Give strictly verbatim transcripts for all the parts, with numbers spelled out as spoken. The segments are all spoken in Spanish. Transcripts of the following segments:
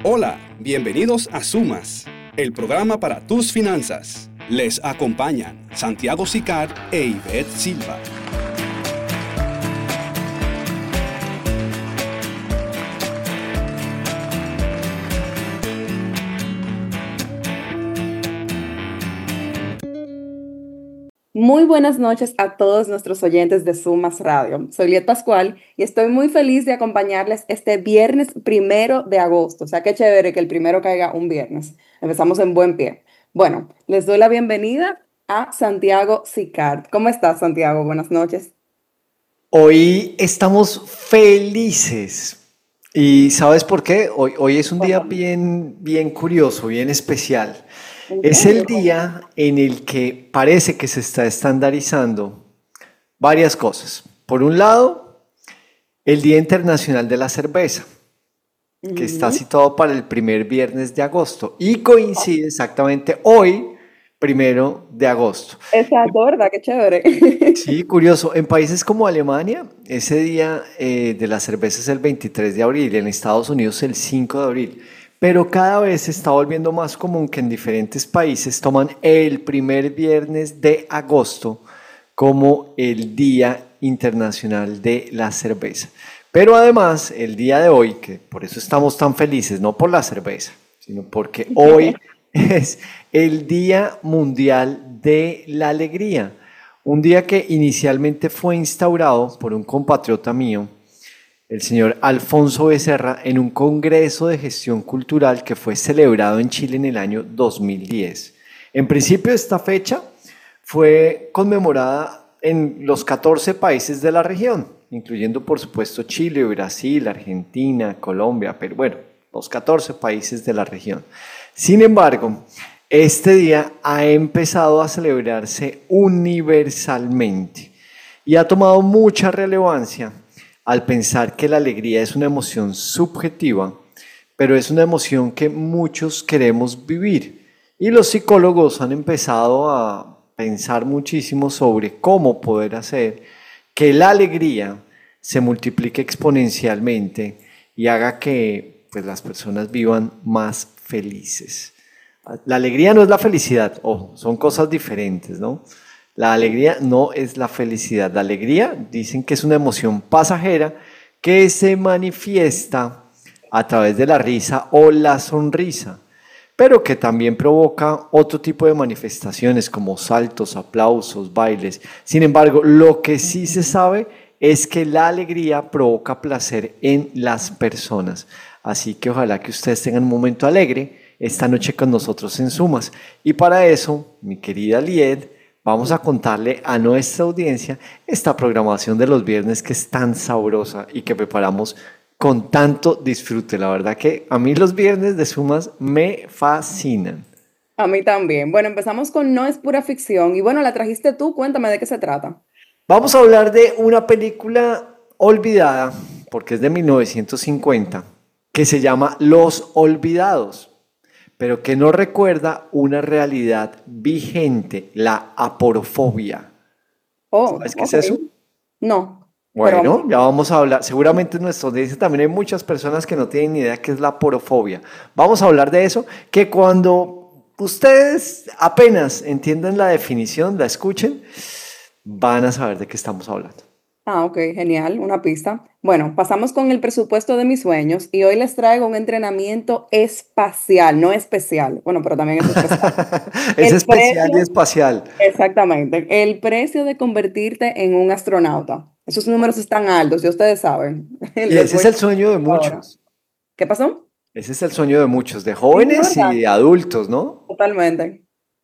Hola, bienvenidos a Sumas, el programa para tus finanzas. Les acompañan Santiago Sicard e Ivette Silva. Muy buenas noches a todos nuestros oyentes de Sumas Radio. Soy Liet Pascual y estoy muy feliz de acompañarles este viernes primero de agosto. O sea, qué chévere que el primero caiga un viernes. Empezamos en buen pie. Bueno, les doy la bienvenida a Santiago Sicard. ¿Cómo estás, Santiago? Buenas noches. Hoy estamos felices. ¿Y sabes por qué? Hoy, hoy es un día bien, bien curioso, bien especial. Es el día en el que parece que se está estandarizando varias cosas. Por un lado, el Día Internacional de la Cerveza, uh-huh. que está situado para el primer viernes de agosto y coincide exactamente hoy, primero de agosto. Exacto, ¿verdad? Qué chévere. Sí, curioso. En países como Alemania, ese día eh, de la cerveza es el veintitrés de abril, en Estados Unidos el cinco de abril. Pero cada vez se está volviendo más común que en diferentes países toman el primer viernes de agosto como el Día Internacional de la Cerveza. Pero además, el día de hoy, que por eso estamos tan felices, no por la cerveza, sino porque hoy es el Día Mundial de la Alegría. Un día que inicialmente fue instaurado por un compatriota mío, el señor Alfonso Becerra, en un congreso de gestión cultural que fue celebrado en Chile en el año dos mil diez. En principio, esta fecha fue conmemorada en los catorce países de la región, incluyendo por supuesto Chile, Brasil, Argentina, Colombia, pero bueno, los catorce países de la región. Sin embargo, este día ha empezado a celebrarse universalmente y ha tomado mucha relevancia al pensar que la alegría es una emoción subjetiva, pero es una emoción que muchos queremos vivir. Y los psicólogos han empezado a pensar muchísimo sobre cómo poder hacer que la alegría se multiplique exponencialmente y haga que pues, las personas vivan más felices. La alegría no es la felicidad, ojo, son cosas diferentes, ¿no? La alegría no es la felicidad. La alegría dicen que es una emoción pasajera que se manifiesta a través de la risa o la sonrisa, pero que también provoca otro tipo de manifestaciones como saltos, aplausos, bailes. Sin embargo, lo que sí se sabe es que la alegría provoca placer en las personas. Así que ojalá que ustedes tengan un momento alegre esta noche con nosotros en Sumas. Y para eso, mi querida Liet, vamos a contarle a nuestra audiencia esta programación de los viernes que es tan sabrosa y que preparamos con tanto disfrute. La verdad que a mí los viernes de Sumas me fascinan. A mí también. Bueno, empezamos con No es pura ficción. Y bueno, la trajiste tú, cuéntame de qué se trata. Vamos a hablar de una película olvidada, porque es de mil novecientos cincuenta, que se llama Los Olvidados, pero que no recuerda una realidad vigente, la aporofobia. Oh, ¿Sabes qué okay. es eso? No. Bueno, pero... ya vamos a hablar. Seguramente en nuestra audiencia también hay muchas personas que no tienen ni idea qué es la aporofobia. Vamos a hablar de eso, que cuando ustedes apenas entiendan la definición, la escuchen, van a saber de qué estamos hablando. Ah, ok, genial, una pista. Bueno, pasamos con el presupuesto de mis sueños y hoy les traigo un entrenamiento espacial, no especial. Bueno, pero también es especial. Es El especial precio, y espacial. exactamente. El precio de convertirte en un astronauta. Esos números están altos, y ustedes saben. Y Les ese voy es el sueño de ahora. muchos. ¿Qué pasó? Ese es el sueño de muchos, de Sí, jóvenes ¿verdad? y de adultos, ¿no? Totalmente.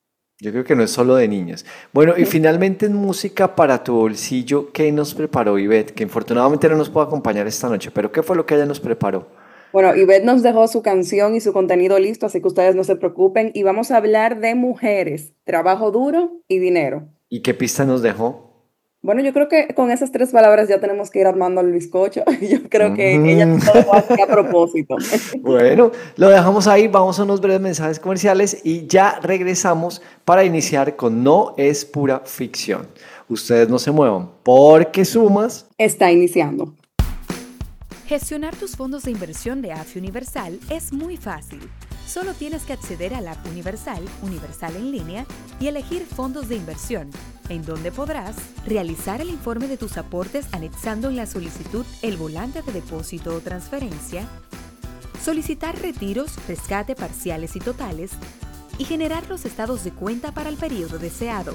Yo creo que no es solo de niños. Bueno, y finalmente en música para tu bolsillo, ¿qué nos preparó Ivette? Que infortunadamente no nos puede acompañar esta noche, pero ¿qué fue lo que ella nos preparó? Bueno, Ivette nos dejó su canción y su contenido listo, así que ustedes no se preocupen. Y vamos a hablar de mujeres, trabajo duro y dinero. ¿Y qué pista nos dejó? Bueno, yo creo que con esas tres palabras ya tenemos que ir armando el bizcocho. Yo creo que ella Mm. lo dejó así a propósito. Bueno, lo dejamos ahí, vamos a unos breves mensajes comerciales y ya regresamos para iniciar con No es pura ficción. Ustedes no se muevan porque Sumas Está iniciando. Gestionar tus fondos de inversión de A F I Universal es muy fácil. Solo tienes que acceder a la App Universal, Universal en línea, y elegir fondos de inversión, en donde podrás realizar el informe de tus aportes anexando en la solicitud el volante de depósito o transferencia, solicitar retiros, rescate parciales y totales, y generar los estados de cuenta para el periodo deseado.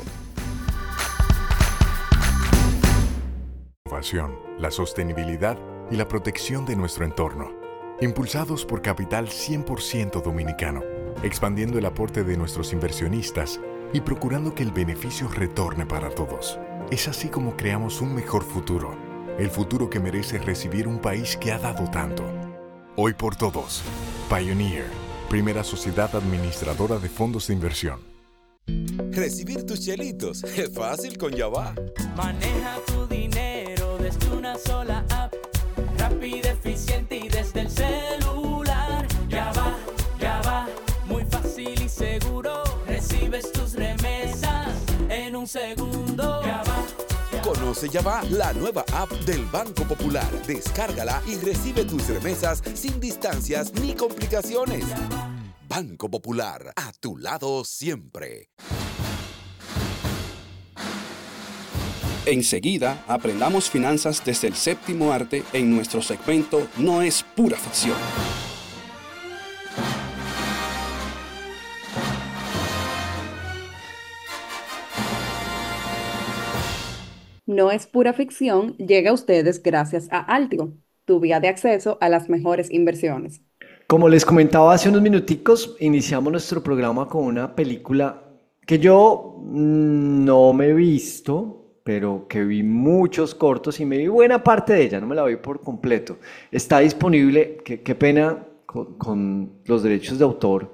La sostenibilidad y la protección de nuestro entorno, impulsados por capital cien por ciento dominicano, expandiendo el aporte de nuestros inversionistas y procurando que el beneficio retorne para todos. Es así como creamos un mejor futuro, el futuro que merece recibir un país que ha dado tanto. Hoy por todos, Pioneer, primera sociedad administradora de fondos de inversión. Recibir tus chelitos es fácil con Yavá. Maneja tu dinero desde una sola app, rápida, eficiente y desde el celular. Yavá, Yavá, muy fácil y seguro. Recibes tus remesas en un segundo. Yavá. Conoce Yavá, la nueva app del Banco Popular. Descárgala y recibe tus remesas sin distancias ni complicaciones. Banco Popular, a tu lado siempre. Enseguida, aprendamos finanzas desde el séptimo arte en nuestro segmento No es pura ficción. No es pura ficción, llega a ustedes gracias a Altigo, tu vía de acceso a las mejores inversiones. Como les comentaba hace unos minuticos, iniciamos nuestro programa con una película que yo no me he visto, pero que vi muchos cortos y me vi buena parte de ella, no me la vi por completo. Está disponible, qué, qué pena con, con los derechos de autor,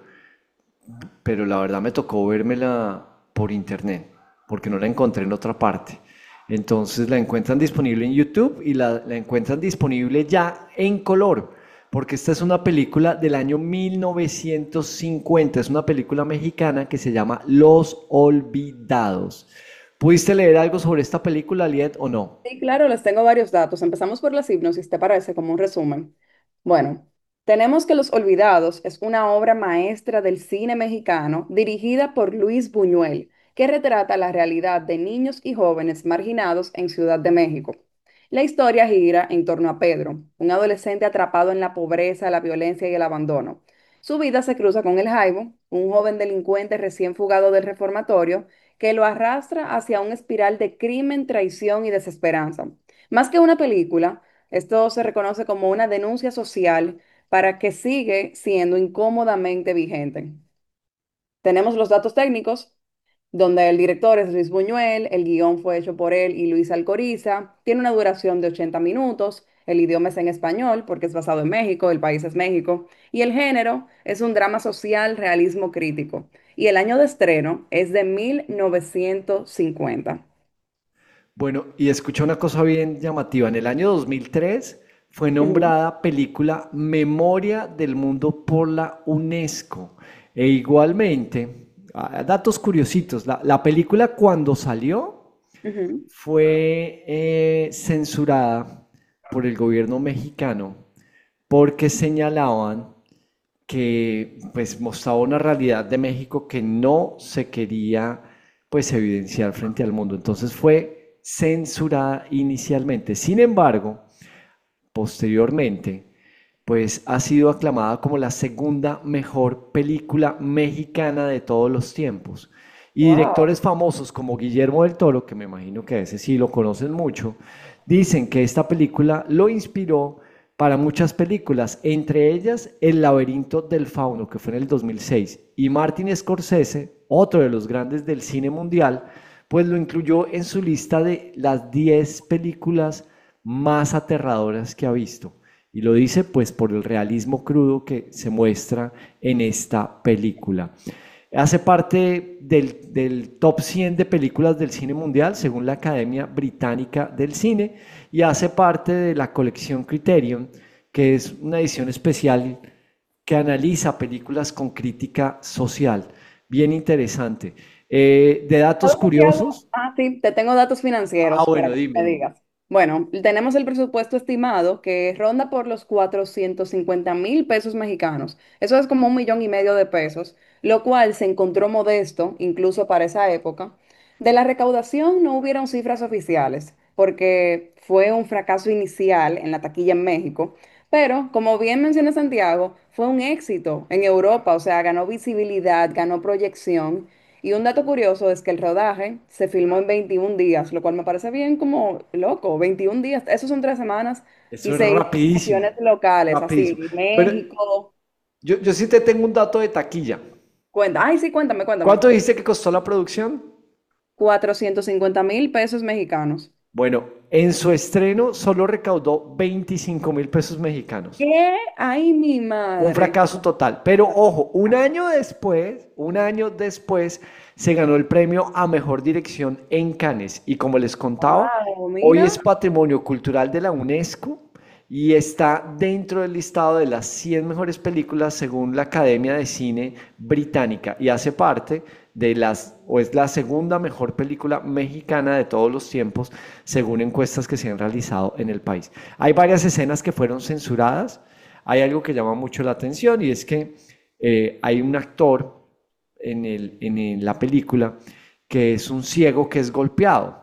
pero la verdad me tocó vérmela por internet, porque no la encontré en otra parte. Entonces la encuentran disponible en YouTube y la, la encuentran disponible ya en color, porque esta es una película del año mil novecientos cincuenta, es una película mexicana que se llama Los Olvidados. ¿Pudiste leer algo sobre esta película, Liet, o no? Sí, claro, les tengo varios datos. Empezamos por la hipnosis, ¿te parece? Como un resumen. Bueno, tenemos que Los Olvidados es una obra maestra del cine mexicano dirigida por Luis Buñuel, que retrata la realidad de niños y jóvenes marginados en Ciudad de México. La historia gira en torno a Pedro, un adolescente atrapado en la pobreza, la violencia y el abandono. Su vida se cruza con el Jaibo, un joven delincuente recién fugado del reformatorio, que lo arrastra hacia una espiral de crimen, traición y desesperanza. Más que una película, esto se reconoce como una denuncia social para que sigue siendo incómodamente vigente. Tenemos los datos técnicos, donde el director es Luis Buñuel, el guión fue hecho por él y Luis Alcoriza, tiene una duración de ochenta minutos, el idioma es en español porque es basado en México, el país es México, y el género es un drama social, realismo crítico, y el año de estreno es de mil novecientos cincuenta. Bueno, y escuché una cosa bien llamativa. En el año dos mil tres fue nombrada película Memoria del Mundo por la UNESCO. E igualmente, ah, datos curiositos, la, la película cuando salió Ujú. fue eh, censurada por el gobierno mexicano porque señalaban que pues mostraba una realidad de México que no se quería pues evidenciar frente al mundo. Entonces fue censurada inicialmente. Sin embargo, posteriormente, pues ha sido aclamada como la segunda mejor película mexicana de todos los tiempos. Y Wow. directores famosos como Guillermo del Toro, que me imagino que a ese sí lo conocen mucho, dicen que esta película lo inspiró para muchas películas, entre ellas El laberinto del fauno, que fue en el dos mil seis, y Martin Scorsese, otro de los grandes del cine mundial, pues lo incluyó en su lista de las diez películas más aterradoras que ha visto. Y lo dice pues por el realismo crudo que se muestra en esta película. Hace parte del, del top cien de películas del cine mundial, según la Academia Británica del Cine, y hace parte de la colección Criterion, que es una edición especial que analiza películas con crítica social. Bien interesante. Eh, de datos ¿Puedo decir algo? curiosos. Ah, sí, te tengo datos financieros Ah, para bueno, que me dime. digas. Bueno, tenemos el presupuesto estimado que ronda por los cuatrocientos cincuenta mil pesos mexicanos. Eso es como un millón y medio de pesos, lo cual se encontró modesto, incluso para esa época. De la recaudación no hubieron cifras oficiales, porque fue un fracaso inicial en la taquilla en México, pero como bien menciona Santiago, fue un éxito en Europa, o sea, ganó visibilidad, ganó proyección. Y un dato curioso es que el rodaje se filmó en veintiún días, lo cual me parece bien como loco, veintiún días, eso son tres semanas y Eso es se hizo en rapidísimo, regiones locales, rapidísimo. así, Pero México. yo, yo sí te tengo un dato de taquilla. Cuenta, ay, sí, cuéntame, cuéntame. ¿Cuánto dijiste que costó la producción? cuatrocientos cincuenta mil pesos mexicanos. Bueno, en su estreno solo recaudó veinticinco mil pesos mexicanos. ¿Qué? Ay, mi Un madre. fracaso total. Pero ojo, un año después, un año después, se ganó el premio a mejor dirección en Cannes. Y como les contaba, Wow, hoy mira. es Patrimonio Cultural de la UNESCO y está dentro del listado de las cien mejores películas según la Academia de Cine Británica y hace parte de las, o es la segunda mejor película mexicana de todos los tiempos, según encuestas que se han realizado en el país. Hay varias escenas que fueron censuradas. Hay algo que llama mucho la atención y es que eh, hay un actor en, el, en el- la película que es un ciego que es golpeado.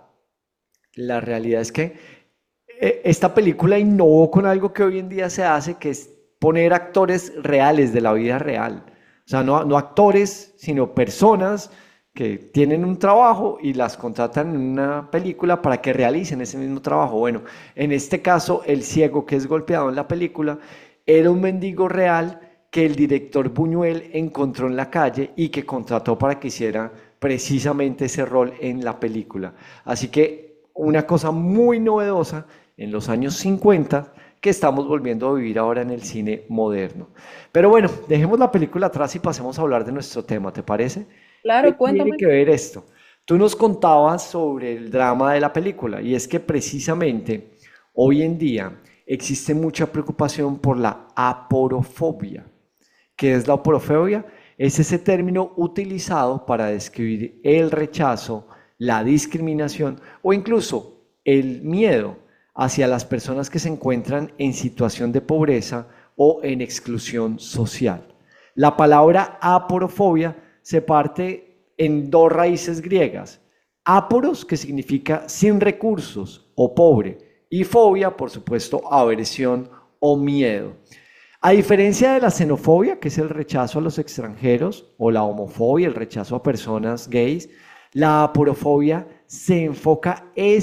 La realidad es que eh, esta película innovó con algo que hoy en día se hace, que es poner actores reales de la vida real. O sea, no, no actores, sino personas que tienen un trabajo y las contratan en una película para que realicen ese mismo trabajo. Bueno, en este caso, el ciego que es golpeado en la película era un mendigo real que el director Buñuel encontró en la calle y que contrató para que hiciera precisamente ese rol en la película. Así que una cosa muy novedosa en los años cincuenta que estamos volviendo a vivir ahora en el cine moderno. Pero bueno, dejemos la película atrás y pasemos a hablar de nuestro tema, ¿te parece? ¿Qué Claro, tiene cuéntame. que ver esto? Tú nos contabas sobre el drama de la película y es que precisamente hoy en día existe mucha preocupación por la aporofobia. ¿Qué es la aporofobia? Es ese término utilizado para describir el rechazo, la discriminación o incluso el miedo hacia las personas que se encuentran en situación de pobreza o en exclusión social. La palabra aporofobia se parte en dos raíces griegas. Aporos, que significa sin recursos o pobre, y fobia, por supuesto, aversión o miedo. A diferencia de la xenofobia, que es el rechazo a los extranjeros, o la homofobia, el rechazo a personas gays, la aporofobia se enfoca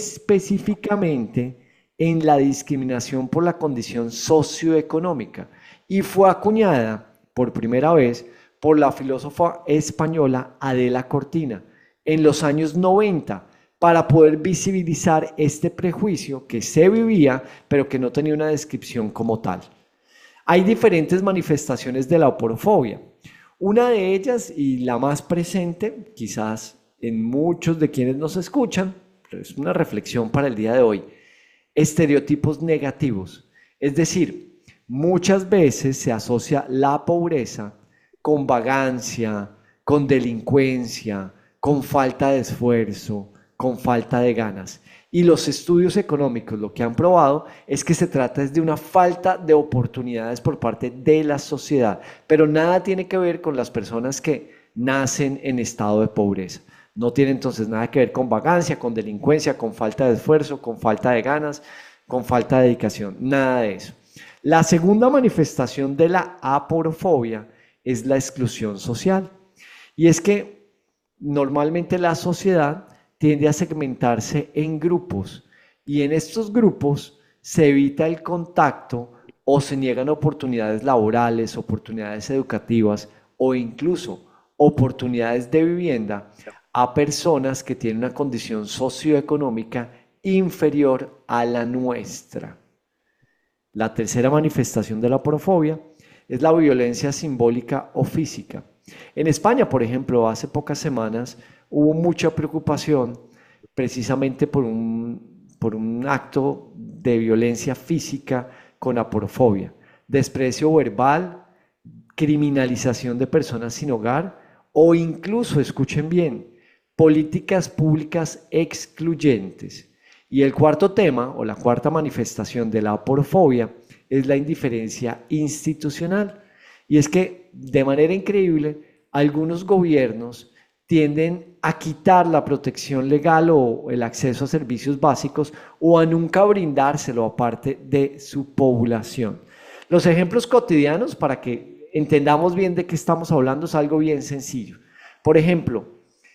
específicamente en la discriminación por la condición socioeconómica y fue acuñada por primera vez por la filósofa española Adela Cortina en los años noventa para poder visibilizar este prejuicio que se vivía pero que no tenía una descripción como tal. Hay diferentes manifestaciones de la aporofobia. Una de ellas y la más presente, quizás en muchos de quienes nos escuchan, pero es una reflexión para el día de hoy, estereotipos negativos. Es decir, muchas veces se asocia la pobreza con vagancia, con delincuencia, con falta de esfuerzo, con falta de ganas. Y los estudios económicos lo que han probado es que se trata es de una falta de oportunidades por parte de la sociedad, pero nada tiene que ver con las personas que nacen en estado de pobreza. No tiene entonces nada que ver con vagancia, con delincuencia, con falta de esfuerzo, con falta de ganas, con falta de dedicación, nada de eso. La segunda manifestación de la aporofobia es la exclusión social. Y es que normalmente la sociedad tiende a segmentarse en grupos y en estos grupos se evita el contacto o se niegan oportunidades laborales, oportunidades educativas o incluso oportunidades de vivienda a personas que tienen una condición socioeconómica inferior a la nuestra. La tercera manifestación de la aporofobia es la violencia simbólica o física. En España, por ejemplo, hace pocas semanas hubo mucha preocupación precisamente por un, por un acto de violencia física con aporofobia, desprecio verbal, criminalización de personas sin hogar o incluso, escuchen bien, políticas públicas excluyentes. Y el cuarto tema, o la cuarta manifestación de la aporofobia, es la indiferencia institucional. Y es que, de manera increíble, algunos gobiernos tienden a quitar la protección legal o el acceso a servicios básicos o a nunca brindárselo a parte de su población. Los ejemplos cotidianos, para que entendamos bien de qué estamos hablando, es algo bien sencillo. Por ejemplo,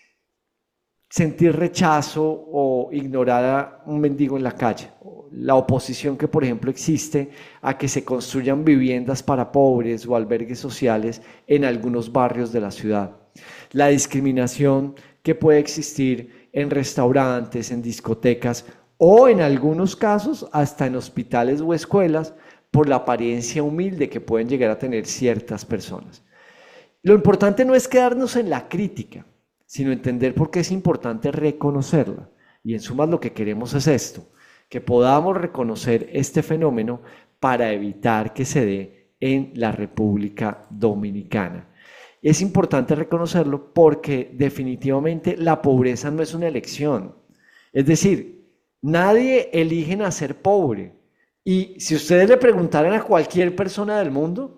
sentir rechazo o ignorar a un mendigo en la calle. La oposición que, por ejemplo, existe a que se construyan viviendas para pobres o albergues sociales en algunos barrios de la ciudad. La discriminación que puede existir en restaurantes, en discotecas o en algunos casos hasta en hospitales o escuelas por la apariencia humilde que pueden llegar a tener ciertas personas. Lo importante no es quedarnos en la crítica, sino entender por qué es importante reconocerla. Y en suma lo que queremos es esto, que podamos reconocer este fenómeno para evitar que se dé en la República Dominicana. Es importante reconocerlo porque definitivamente la pobreza no es una elección. Es decir, nadie elige nacer pobre. Y si ustedes le preguntaran a cualquier persona del mundo,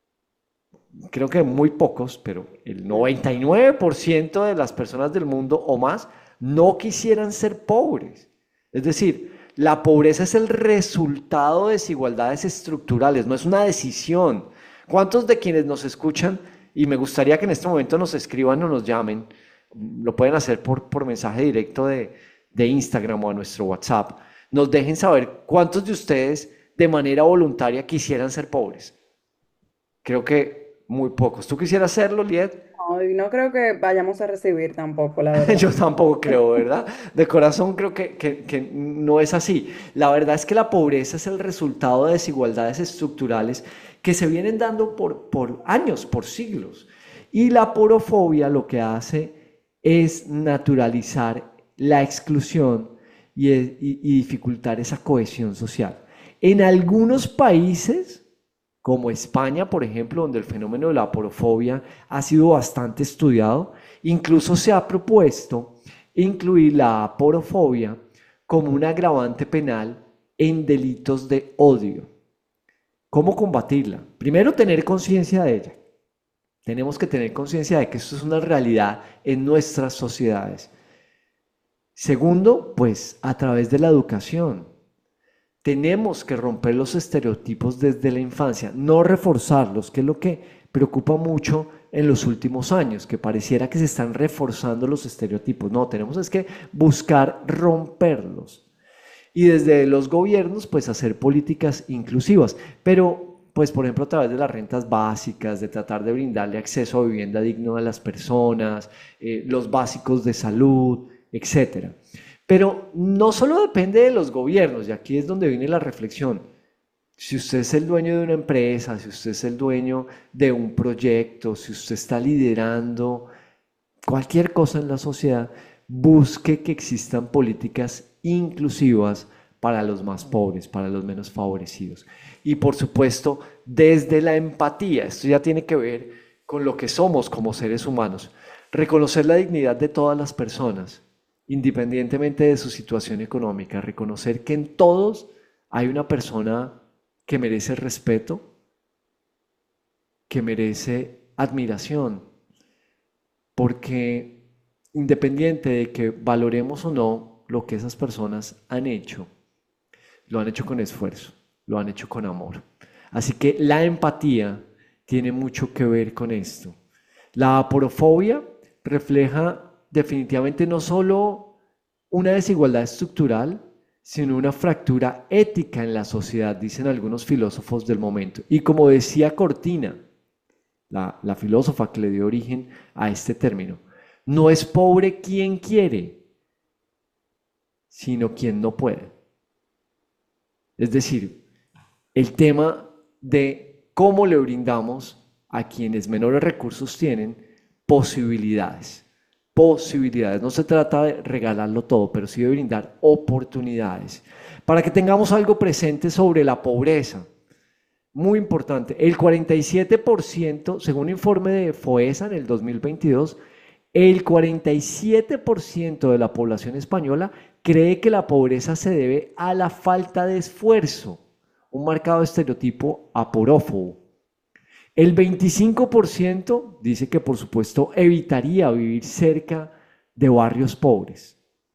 creo que muy pocos, pero el noventa y nueve por ciento de las personas del mundo o más no quisieran ser pobres. Es decir, la pobreza es el resultado de desigualdades estructurales, no es una decisión. ¿Cuántos de quienes nos escuchan, y me gustaría que en este momento nos escriban o nos llamen, lo pueden hacer por, por mensaje directo de, de Instagram o a nuestro WhatsApp, nos dejen saber cuántos de ustedes de manera voluntaria quisieran ser pobres? Creo que muy pocos. ¿Tú quisieras hacerlo, Liet? No, y no creo que vayamos a recibir tampoco, la verdad. Yo tampoco creo, ¿verdad? De corazón creo que, que, que no es así. La verdad es que la pobreza es el resultado de desigualdades estructurales que se vienen dando por, por años, por siglos. Y la aporofobia lo que hace es naturalizar la exclusión y, y, y dificultar esa cohesión social. En algunos países, como España, por ejemplo, donde el fenómeno de la aporofobia ha sido bastante estudiado, incluso se ha propuesto incluir la aporofobia como un agravante penal en delitos de odio. ¿Cómo combatirla? Primero, tener conciencia de ella. Tenemos que tener conciencia de que esto es una realidad en nuestras sociedades. Segundo, pues a través de la educación. Tenemos que romper los estereotipos desde la infancia, no reforzarlos, que es lo que preocupa mucho en los últimos años, que pareciera que se están reforzando los estereotipos. No, tenemos es que buscar romperlos. Y desde los gobiernos, pues hacer políticas inclusivas, pero pues por ejemplo a través de las rentas básicas, de tratar de brindarle acceso a vivienda digna a las personas, eh, los básicos de salud, etcétera. Pero no solo depende de los gobiernos, y aquí es donde viene la reflexión. Si usted es el dueño de una empresa, si usted es el dueño de un proyecto, si usted está liderando cualquier cosa en la sociedad, busque que existan políticas inclusivas para los más pobres, para los menos favorecidos. Y por supuesto, desde la empatía, esto ya tiene que ver con lo que somos como seres humanos, reconocer la dignidad de todas las personas, independientemente de su situación económica, reconocer que en todos hay una persona que merece respeto, que merece admiración, porque independiente de que valoremos o no lo que esas personas han hecho, lo han hecho con esfuerzo, lo han hecho con amor. Así que la empatía tiene mucho que ver con esto. La aporofobia refleja definitivamente no solo una desigualdad estructural, sino una fractura ética en la sociedad, dicen algunos filósofos del momento. Y como decía Cortina, la, la filósofa que le dio origen a este término, no es pobre quien quiere, sino quien no puede. Es decir, el tema de cómo le brindamos a quienes menores recursos tienen posibilidades. Posibilidades. No se trata de regalarlo todo, pero sí de brindar oportunidades. Para que tengamos algo presente sobre la pobreza. Muy importante. El cuarenta y siete por ciento, según un informe de FOESA en el dos mil veintidós, el cuarenta y siete por ciento de la población española cree que la pobreza se debe a la falta de esfuerzo, un marcado estereotipo aporófobo. El veinticinco por ciento dice que, por supuesto, evitaría vivir cerca de barrios pobres.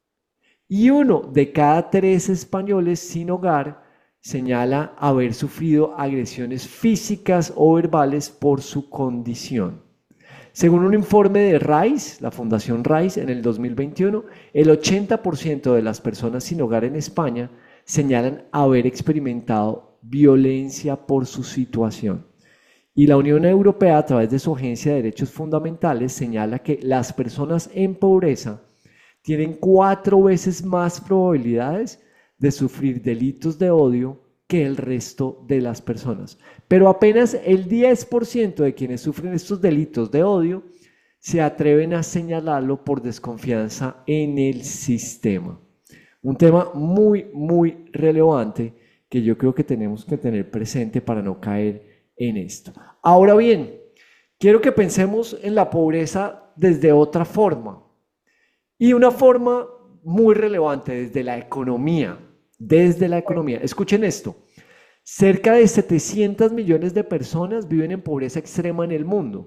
Y uno de cada tres españoles sin hogar señala haber sufrido agresiones físicas o verbales por su condición. Según un informe de RAICE, la Fundación RAICE, en el dos mil veintiuno, el ochenta por ciento de las personas sin hogar en España señalan haber experimentado violencia por su situación. Y la Unión Europea, a través de su Agencia de Derechos Fundamentales, señala que las personas en pobreza tienen cuatro veces más probabilidades de sufrir delitos de odio que el resto de las personas. Pero apenas el diez por ciento de quienes sufren estos delitos de odio se atreven a señalarlo por desconfianza en el sistema. Un tema muy, muy relevante que yo creo que tenemos que tener presente para no caer en esto. Ahora bien, quiero que pensemos en la pobreza desde otra forma. Y una forma muy relevante desde la economía, desde la economía. Escuchen esto, cerca de setecientos millones de personas viven en pobreza extrema en el mundo.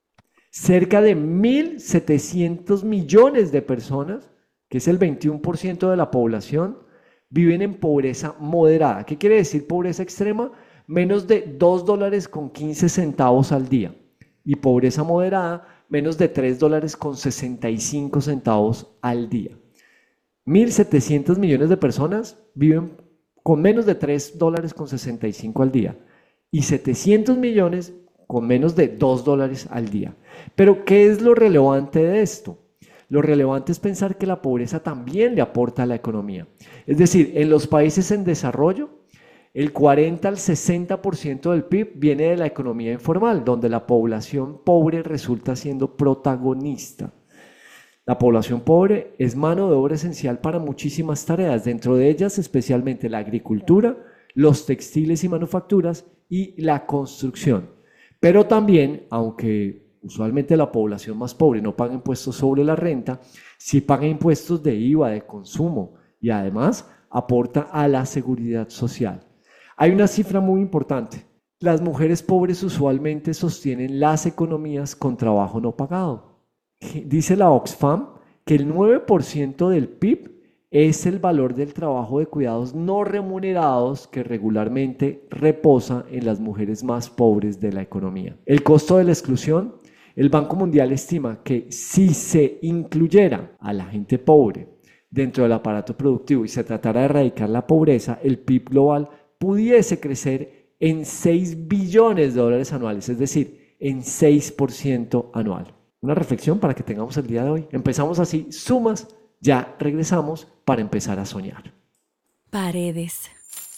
Cerca de mil setecientos millones de personas, que es el veintiuno por ciento de la población, viven en pobreza moderada. ¿Qué quiere decir pobreza extrema? Menos de dos dólares con quince centavos al día. Y pobreza moderada, menos de tres dólares con sesenta y cinco centavos al día. mil setecientos millones de personas viven con menos de tres dólares con sesenta y cinco al día y setecientos millones con menos de dos dólares al día. Pero ¿qué es lo relevante de esto? Lo relevante es pensar que la pobreza también le aporta a la economía. Es decir, en los países en desarrollo, el cuarenta al sesenta por ciento del P I B viene de la economía informal, donde la población pobre resulta siendo protagonista. La población pobre es mano de obra esencial para muchísimas tareas, dentro de ellas especialmente la agricultura, los textiles y manufacturas y la construcción. Pero también, aunque usualmente la población más pobre no paga impuestos sobre la renta, sí paga impuestos de I V A, de consumo y además aporta a la seguridad social. Hay una cifra muy importante. Las mujeres pobres usualmente sostienen las economías con trabajo no pagado. Dice la Oxfam que el nueve por ciento del P I B es el valor del trabajo de cuidados no remunerados que regularmente reposa en las mujeres más pobres de la economía. El costo de la exclusión, el Banco Mundial estima que si se incluyera a la gente pobre dentro del aparato productivo y se tratara de erradicar la pobreza, el P I B global pudiese crecer en seis billones de dólares anuales, es decir, en seis por ciento anual. Una reflexión para que tengamos el día de hoy. Empezamos así, sumas, ya regresamos para empezar a soñar. Paredes,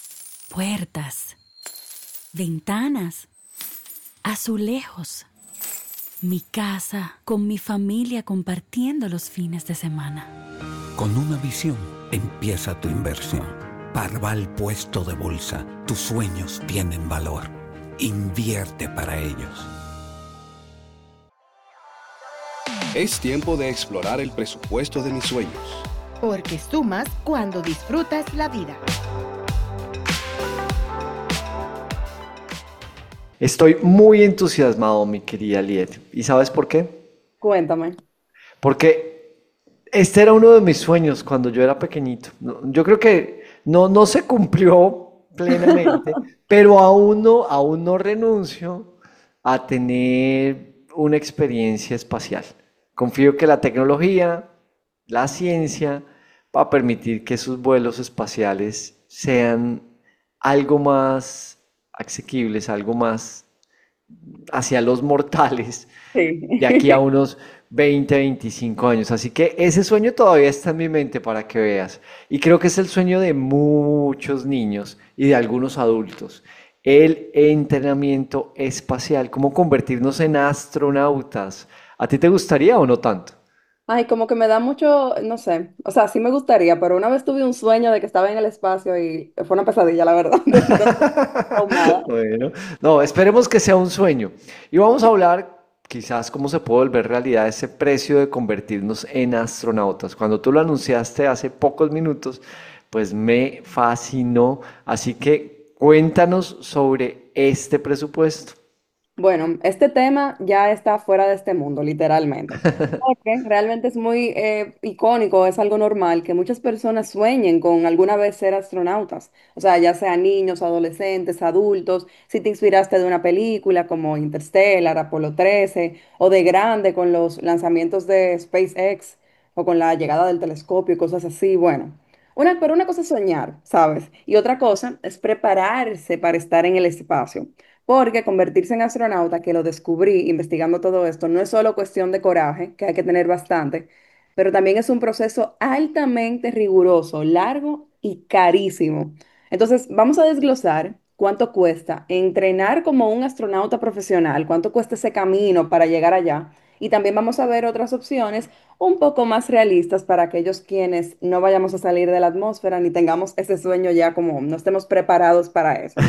puertas, ventanas, azulejos. Mi casa, con mi familia compartiendo los fines de semana. Con una visión empieza tu inversión. Parval Puesto de Bolsa. Tus sueños tienen valor. Invierte para ellos. Es tiempo de explorar el presupuesto de mis sueños. Porque sumas cuando disfrutas la vida. Estoy muy entusiasmado, mi querida Liet. ¿Y sabes por qué? Cuéntame. Porque este era uno de mis sueños cuando yo era pequeñito. Yo creo que no, no se cumplió plenamente, pero aún no, aún no renuncio a tener una experiencia espacial. Confío que la tecnología, la ciencia, va a permitir que esos vuelos espaciales sean algo más asequibles, algo más hacia los mortales, sí, de aquí a unos veinte, veinticinco años. Así que ese sueño todavía está en mi mente para que veas. Y creo que es el sueño de muchos niños y de algunos adultos. El entrenamiento espacial, cómo convertirnos en astronautas. ¿A ti te gustaría o no tanto? Ay, como que me da mucho, no sé, o sea, sí me gustaría, pero una vez tuve un sueño de que estaba en el espacio y fue una pesadilla, la verdad. Bueno, no, esperemos que sea un sueño. Y vamos a hablar quizás cómo se puede volver realidad ese precio de convertirnos en astronautas. Cuando tú lo anunciaste hace pocos minutos, pues me fascinó. Así que cuéntanos sobre este presupuesto. Bueno, este tema ya está fuera de este mundo, literalmente. Porque realmente es muy eh, icónico, es algo normal que muchas personas sueñen con alguna vez ser astronautas. O sea, ya sean niños, adolescentes, adultos, si te inspiraste de una película como Interstellar, Apolo trece, o de grande con los lanzamientos de SpaceX, o con la llegada del telescopio y cosas así. Bueno, una, pero una cosa es soñar, ¿sabes? Y otra cosa es prepararse para estar en el espacio. Porque convertirse en astronauta, que lo descubrí investigando todo esto, no es solo cuestión de coraje, que hay que tener bastante, pero también es un proceso altamente riguroso, largo y carísimo. Entonces, vamos a desglosar cuánto cuesta entrenar como un astronauta profesional, cuánto cuesta ese camino para llegar allá. Y también vamos a ver otras opciones un poco más realistas para aquellos quienes no vayamos a salir de la atmósfera ni tengamos ese sueño ya como no estemos preparados para eso.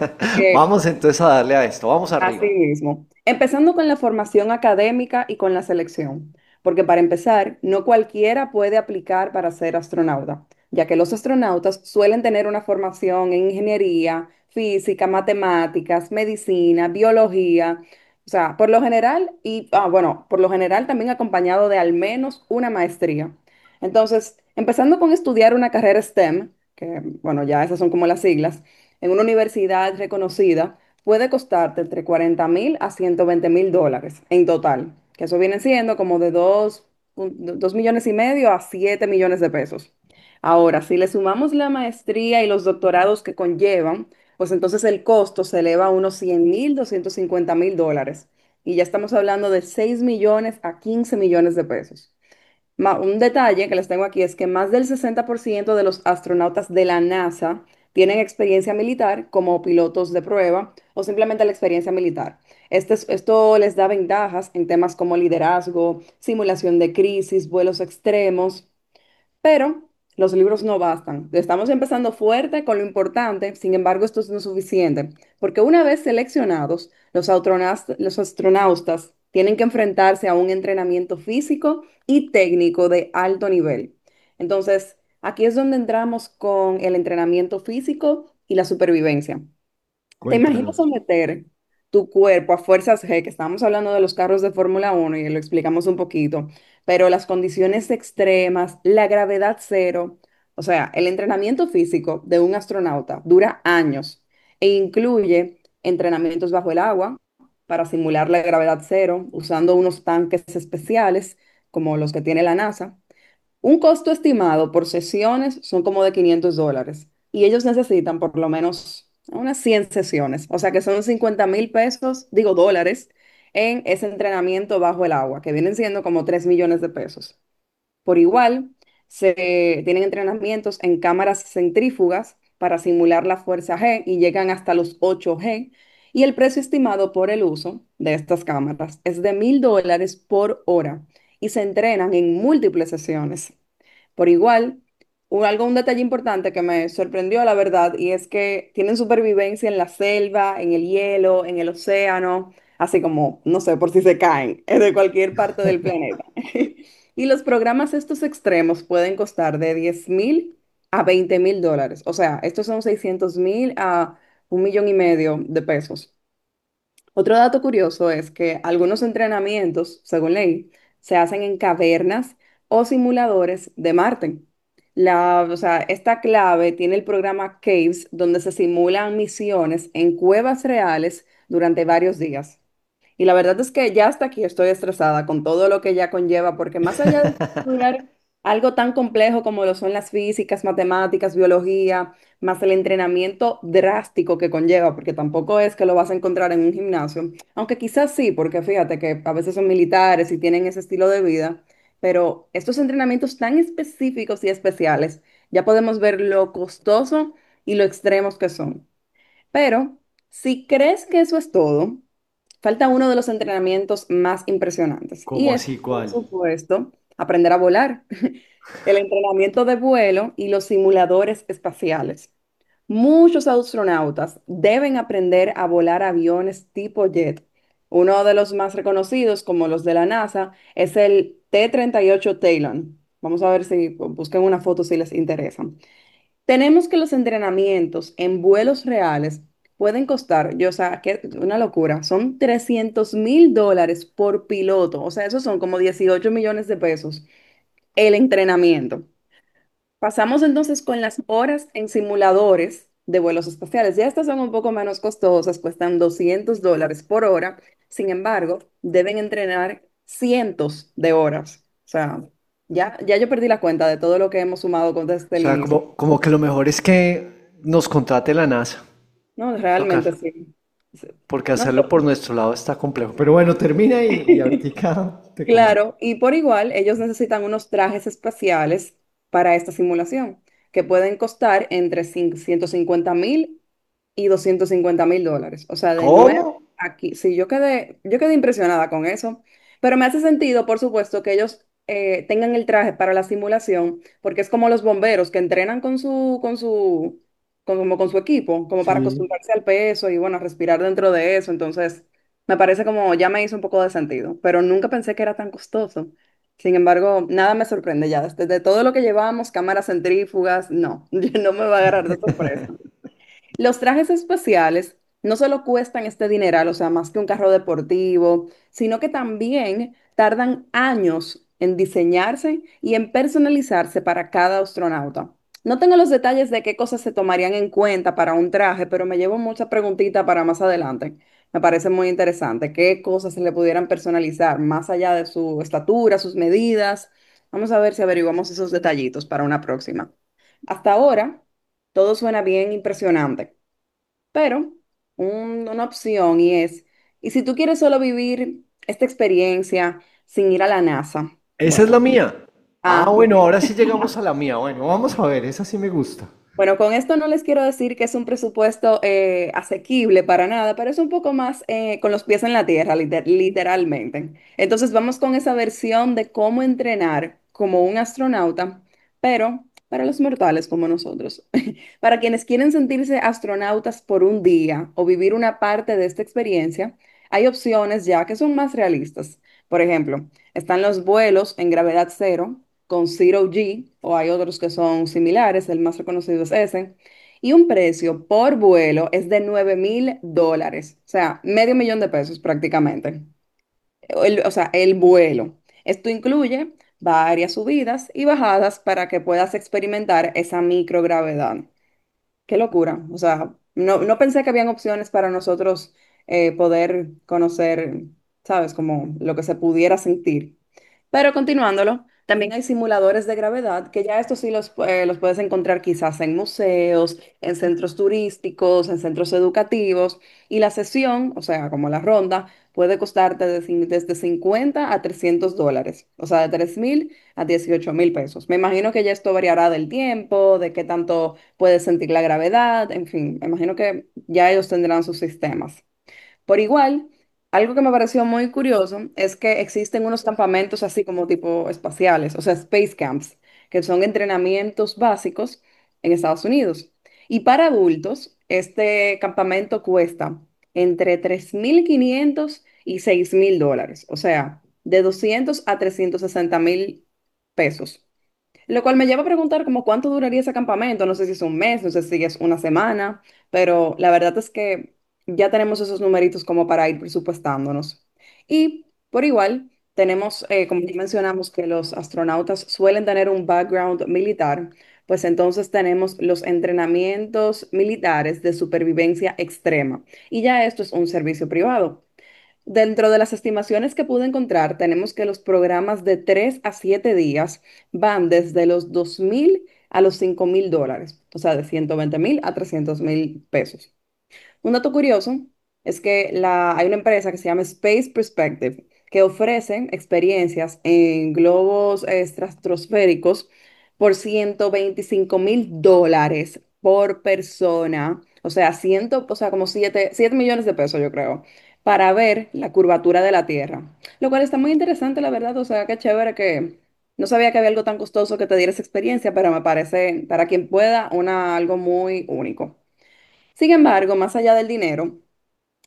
Que Vamos entonces a darle a esto, vamos Así arriba. mismo. Empezando con la formación académica y con la selección, porque para empezar, no cualquiera puede aplicar para ser astronauta, ya que los astronautas suelen tener una formación en ingeniería, física, matemáticas, medicina, biología, o sea, por lo general, y ah, bueno, por lo general también acompañado de al menos una maestría. Entonces, empezando con estudiar una carrera STEM, que bueno, ya esas son como las siglas, en una universidad reconocida puede costarte entre cuarenta mil a ciento veinte mil dólares en total, que eso viene siendo como de dos, dos millones y medio a siete millones de pesos. Ahora, si le sumamos la maestría y los doctorados que conllevan, pues entonces el costo se eleva a unos cien mil, doscientos cincuenta mil dólares. Y ya estamos hablando de seis millones a quince millones de pesos. Ma- Un detalle que les tengo aquí es que más del sesenta por ciento de los astronautas de la NASA tienen experiencia militar como pilotos de prueba o simplemente la experiencia militar. Este es- esto les da ventajas en temas como liderazgo, simulación de crisis, vuelos extremos, pero los libros no bastan. Estamos empezando fuerte con lo importante, sin embargo, esto no es suficiente, porque una vez seleccionados, los astronaus- los astronautas tienen que enfrentarse a un entrenamiento físico y técnico de alto nivel. Entonces, aquí es donde entramos con el entrenamiento físico y la supervivencia. ¿Te imaginas Cuéntanos. someter tu cuerpo a fuerzas G, que estábamos hablando de los carros de Fórmula Uno y lo explicamos un poquito, pero las condiciones extremas, la gravedad cero, o sea, el entrenamiento físico de un astronauta dura años e incluye entrenamientos bajo el agua para simular la gravedad cero, usando unos tanques especiales como los que tiene la NASA. Un costo estimado por sesiones son como de quinientos dólares y ellos necesitan por lo menos unas cien sesiones, o sea que son cincuenta mil pesos, digo dólares, en ese entrenamiento bajo el agua, que vienen siendo como tres millones de pesos. Por igual, se tienen entrenamientos en cámaras centrífugas para simular la fuerza G y llegan hasta los ocho G. Y el precio estimado por el uso de estas cámaras es de mil dólares por hora y se entrenan en múltiples sesiones. Por igual, un, algo, un detalle importante que me sorprendió, la verdad, y es que tienen supervivencia en la selva, en el hielo, en el océano, así como, no sé, por si se caen, eh, de cualquier parte del planeta. Y los programas estos extremos pueden costar de diez mil a veinte mil dólares. O sea, estos son seiscientos mil a un millón y medio de pesos. Otro dato curioso es que algunos entrenamientos, según ley, se hacen en cavernas o simuladores de Marte. La, o sea, esta clave tiene el programa CAVES, donde se simulan misiones en cuevas reales durante varios días. Y la verdad es que ya hasta aquí estoy estresada con todo lo que ya conlleva, porque más allá de estudiar algo tan complejo como lo son las físicas, matemáticas, biología, más el entrenamiento drástico que conlleva, porque tampoco es que lo vas a encontrar en un gimnasio, aunque quizás sí, porque fíjate que a veces son militares y tienen ese estilo de vida, pero estos entrenamientos tan específicos y especiales, ya podemos ver lo costoso y lo extremos que son. Pero si crees que eso es todo, falta uno de los entrenamientos más impresionantes y ¿Cómo es, así por cuál? supuesto, aprender a volar. El entrenamiento de vuelo y los simuladores espaciales. Muchos astronautas deben aprender a volar aviones tipo jet Uno de los más reconocidos, como los de la NASA, es el T treinta y ocho Talon. Vamos a ver si buscan una foto si les interesa. Tenemos que los entrenamientos en vuelos reales pueden costar, yo, o sea, que una locura, son trescientos mil dólares por piloto, o sea, esos son como dieciocho millones de pesos el entrenamiento. Pasamos entonces con las horas en simuladores de vuelos espaciales. Ya estas son un poco menos costosas, cuestan doscientos dólares por hora. Sin embargo, deben entrenar cientos de horas. O sea, ya, ya yo perdí la cuenta de todo lo que hemos sumado con- O desde el sea, inicio. como, como que lo mejor es que nos contrate la NASA. No, Tocar. realmente sí. Sí. Porque No, hacerlo por nuestro lado está complejo. Pero bueno, termina y, y ahorita te comento. claro, y por igual, ellos necesitan unos trajes espaciales para esta simulación, que pueden costar entre cin- ciento cincuenta mil y doscientos cincuenta mil dólares. O sea, de nuevo, ¿Cómo? aquí, sí, yo quedé, yo quedé impresionada con eso, pero me hace sentido, por supuesto, que ellos eh, tengan el traje para la simulación, porque es como los bomberos que entrenan con su, con su, con, como con su equipo, como para Sí. acostumbrarse al peso y bueno, respirar dentro de eso. Entonces, me parece como, ya me hizo un poco de sentido, pero nunca pensé que era tan costoso. Sin embargo, nada me sorprende ya. Desde todo lo que llevamos, cámaras centrífugas, no, no me va a agarrar de sorpresa. Los trajes espaciales no solo cuestan este dineral, o sea, más que un carro deportivo, sino que también tardan años en diseñarse y en personalizarse para cada astronauta. No tengo los detalles de qué cosas se tomarían en cuenta para un traje, pero me llevo muchas preguntitas para más adelante. Me parece muy interesante qué cosas se le pudieran personalizar más allá de su estatura, sus medidas. Vamos a ver si averiguamos esos detallitos para una próxima. Hasta ahora, todo suena bien impresionante, pero un- una opción y es, ¿y si tú quieres solo vivir esta experiencia sin ir a la NASA? Esa es la Bueno, mía. Ah, ah, bueno, ahora sí llegamos a la mía. Bueno, vamos a ver, esa sí me gusta. bueno, con esto no les quiero decir que es un presupuesto eh, asequible para nada, pero es un poco más eh, con los pies en la tierra, liter- literalmente. Entonces vamos con esa versión de cómo entrenar como un astronauta, pero para los mortales como nosotros. Para quienes quieren sentirse astronautas por un día o vivir una parte de esta experiencia, hay opciones ya que son más realistas. Por ejemplo, están los vuelos en gravedad cero con Zero G, o hay otros que son similares, el más reconocido es ese, y un precio por vuelo es de nueve mil dólares, o sea, medio millón de pesos prácticamente. El- o sea, el vuelo. Esto incluye varias subidas y bajadas para que puedas experimentar esa microgravedad. Qué locura. O sea, no, no pensé que habían opciones para nosotros eh, poder conocer, ¿sabes? Como lo que se pudiera sentir. Pero continuándolo, también hay simuladores de gravedad, que ya estos sí los, eh, los puedes encontrar quizás en museos, en centros turísticos, en centros educativos. Y la sesión, o sea, como la ronda, puede costarte de cin- desde cincuenta a trescientos dólares, o sea, de tres mil a dieciocho mil pesos. Me imagino que ya esto variará del tiempo, de qué tanto puedes sentir la gravedad, en fin, me imagino que ya ellos tendrán sus sistemas. Por igual, algo que me pareció muy curioso es que existen unos campamentos así como tipo espaciales, o sea, space camps, que son entrenamientos básicos en Estados Unidos. Y para adultos, este campamento cuesta entre tres mil quinientos y seis mil dólares, o sea, de doscientos a trescientos sesenta mil pesos. Lo cual me lleva a preguntar como cuánto duraría ese campamento. No sé si es un mes, no sé si es una semana, pero la verdad es que ya tenemos esos numeritos como para ir presupuestándonos. Y por igual, tenemos, eh, como ya mencionamos, que los astronautas suelen tener un background militar, pues entonces tenemos los entrenamientos militares de supervivencia extrema. Y ya esto es un servicio privado. Dentro de las estimaciones que pude encontrar, tenemos que los programas de tres a siete días van desde los dos mil a los cinco mil dólares, o sea, de ciento veinte mil a trescientos mil pesos. Un dato curioso es que la, hay una empresa que se llama Space Perspective que ofrece experiencias en globos estratosféricos por ciento veinticinco mil dólares por persona, o sea, ciento, o sea, como siete millones de pesos, yo creo, para ver la curvatura de la Tierra. Lo cual está muy interesante, la verdad, o sea, qué chévere que no sabía que había algo tan costoso que te diera esa experiencia, pero me parece, para quien pueda, una, algo muy único. Sin embargo, más allá del dinero,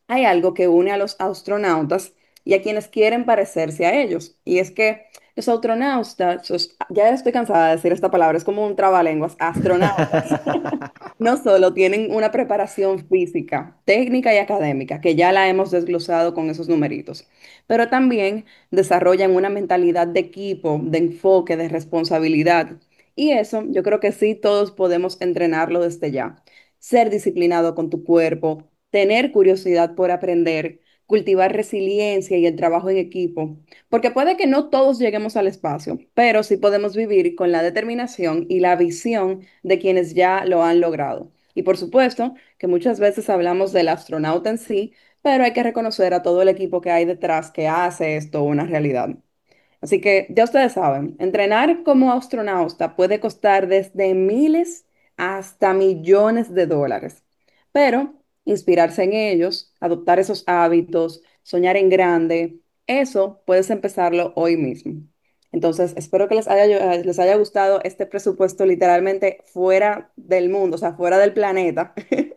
hay algo que une a los astronautas y a quienes quieren parecerse a ellos. Y es que los astronautas, los- ya estoy cansada de decir esta palabra, es como un trabalenguas, astronautas, no solo tienen una preparación física, técnica y académica, que ya la hemos desglosado con esos numeritos, pero también desarrollan una mentalidad de equipo, de enfoque, de responsabilidad. Y eso yo creo que sí todos podemos entrenarlo desde ya. Ser disciplinado con tu cuerpo, tener curiosidad por aprender, cultivar resiliencia y el trabajo en equipo, porque puede que no todos lleguemos al espacio, pero sí podemos vivir con la determinación y la visión de quienes ya lo han logrado. Y por supuesto que muchas veces hablamos del astronauta en sí, pero hay que reconocer a todo el equipo que hay detrás que hace esto una realidad. Así que ya ustedes saben, entrenar como astronauta puede costar desde miles hasta millones de dólares, pero inspirarse en ellos, adoptar esos hábitos, soñar en grande, eso puedes empezarlo hoy mismo. Entonces, espero que les haya, les haya gustado este presupuesto literalmente fuera del mundo, o sea, fuera del planeta.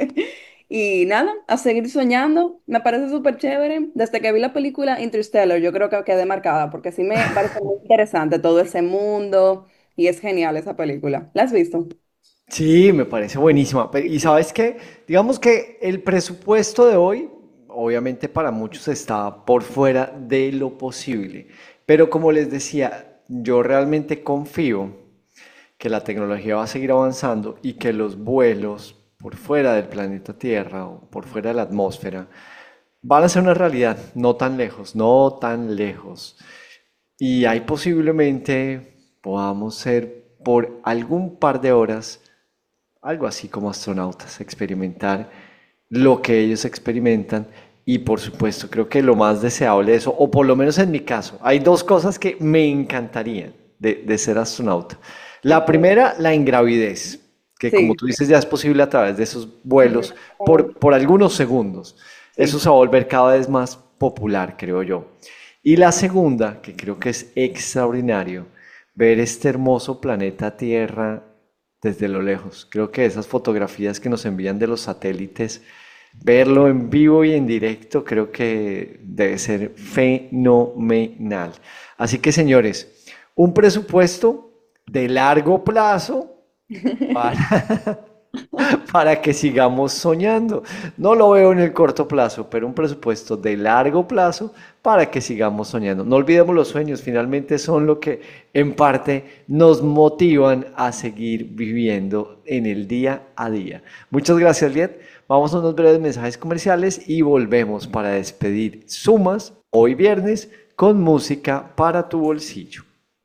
Y nada, a seguir soñando, me parece súper chévere. Desde que vi la película Interstellar, yo creo que quedé marcada, porque sí me parece muy interesante todo ese mundo y es genial esa película. ¿La has visto? Sí, me parece buenísima. Pe- Y sabes qué, digamos que el presupuesto de hoy, obviamente para muchos está por fuera de lo posible, pero como les decía, yo realmente confío que la tecnología va a seguir avanzando y que los vuelos por fuera del planeta Tierra o por fuera de la atmósfera van a ser una realidad, no tan lejos, no tan lejos. Y ahí posiblemente podamos ser por algún par de horas algo así como astronautas, experimentar lo que ellos experimentan y por supuesto creo que lo más deseable de eso, o por lo menos en mi caso, hay dos cosas que me encantarían de, de ser astronauta. La primera, la ingravidez, que como Sí. tú dices ya es posible a través de esos vuelos por, por algunos segundos. Eso Sí. se va a volver cada vez más popular, creo yo. Y la segunda, que creo que es extraordinario, ver este hermoso planeta Tierra desde lo lejos. Creo que esas fotografías que nos envían de los satélites, verlo en vivo y en directo, creo que debe ser fenomenal. Así que, señores, un presupuesto de largo plazo para, para que sigamos soñando. No lo veo en el corto plazo, pero un presupuesto de largo plazo para que sigamos soñando. No olvidemos los sueños, finalmente son lo que en parte nos motivan a seguir viviendo en el día a día. Muchas gracias, Liet. Vamos a unos breves mensajes comerciales y volvemos para despedir Sumas hoy viernes con música para tu bolsillo.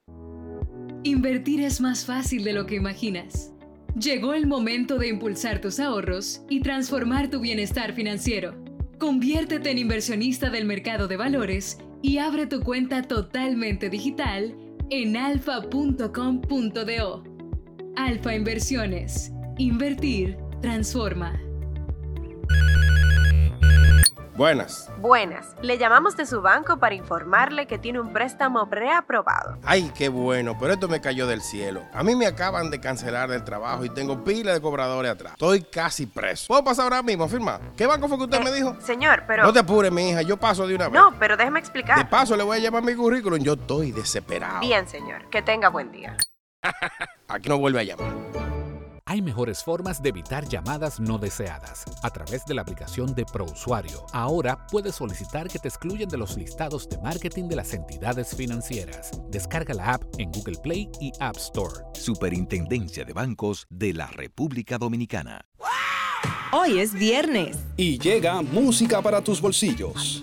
Invertir es más fácil de lo que imaginas. Llegó el momento de impulsar tus ahorros y transformar tu bienestar financiero. Conviértete en inversionista del mercado de valores y abre tu cuenta totalmente digital en alfa punto com punto do. Alfa Inversiones. Invertir transforma. Buenas. Buenas, le llamamos de su banco para informarle que tiene un préstamo preaprobado. Ay, qué bueno, pero esto me cayó del cielo. A mí me acaban de cancelar del trabajo y tengo pila de cobradores atrás. Estoy casi preso. ¿Puedo pasar ahora mismo a firmar? ¿Qué banco fue que usted Eh, me dijo? Señor, pero... No te apures, mi hija, yo paso de una vez. No, pero déjeme De explicar. paso le voy a llevar mi currículum, yo estoy desesperado. Bien, señor, que tenga buen día. Aquí no vuelve a llamar. Hay mejores formas de evitar llamadas no deseadas. A través de la aplicación de ProUsuario, ahora puedes solicitar que te excluyan de los listados de marketing de las entidades financieras. Descarga la app en Google Play y App Store. Superintendencia de Bancos de la República Dominicana. Hoy es viernes. Y llega música para tus bolsillos.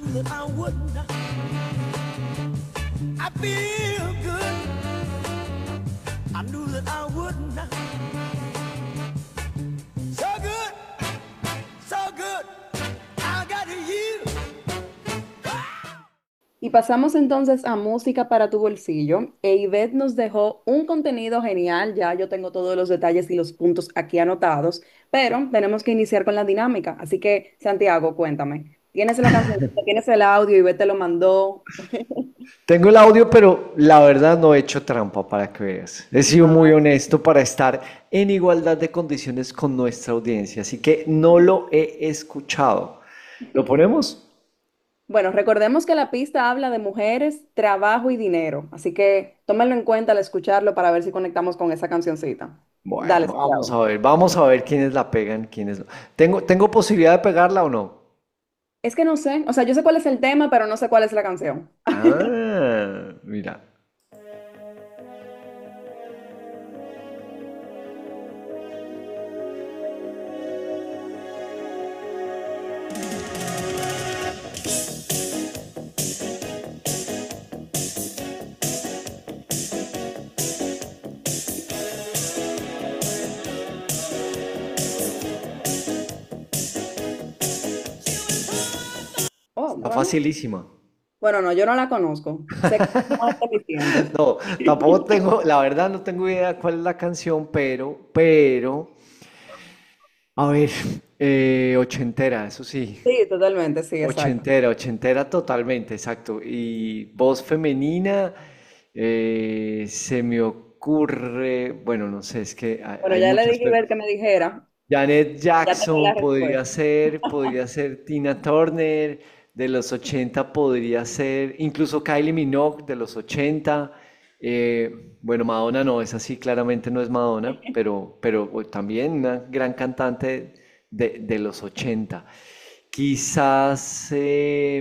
Y pasamos entonces a música para tu bolsillo. E Ivette nos dejó un contenido genial. Ya yo tengo todos los detalles y los puntos aquí anotados, pero tenemos que iniciar con la dinámica. Así que, Santiago, cuéntame. ¿Tienes la canción? ¿Tienes el audio? Ivette te lo mandó. Tengo el audio, pero la verdad no he hecho trampa para que veas. He sido muy honesto para estar en igualdad de condiciones con nuestra audiencia, así que no lo he escuchado. ¿Lo ponemos? Bueno, recordemos que la pista habla de mujeres, trabajo y dinero, así que tómenlo en cuenta al escucharlo para ver si conectamos con esa cancioncita. Bueno, Dale, vamos Santiago. a ver, vamos a ver quiénes la pegan, quiénes no. ¿Tengo, tengo posibilidad de pegarla o no? Es que no sé, o sea, yo sé cuál es el tema, pero no sé cuál es la canción. Ah, mira. Oh, Está bueno. facilísima. Bueno, no, yo no la conozco. Sé que no está diciendo. No, tampoco tengo, la verdad no tengo idea cuál es la canción, pero, pero, a ver, eh, ochentera, eso sí. Sí, totalmente, sí, exacto. Ochentera, ochentera totalmente, exacto. Y voz femenina, eh, se me ocurre, bueno, no sé, es que hay, Bueno, hay ya le muchas, dije a pero ver que me dijera. Janet Ya tengo la Jackson podría respuesta. ser, podría ser Tina Turner, de los ochenta podría ser, incluso Kylie Minogue de los ochenta. Eh, bueno, Madonna no, es así, claramente no es Madonna, pero, pero bueno, también una gran cantante de, de los ochenta. Quizás eh,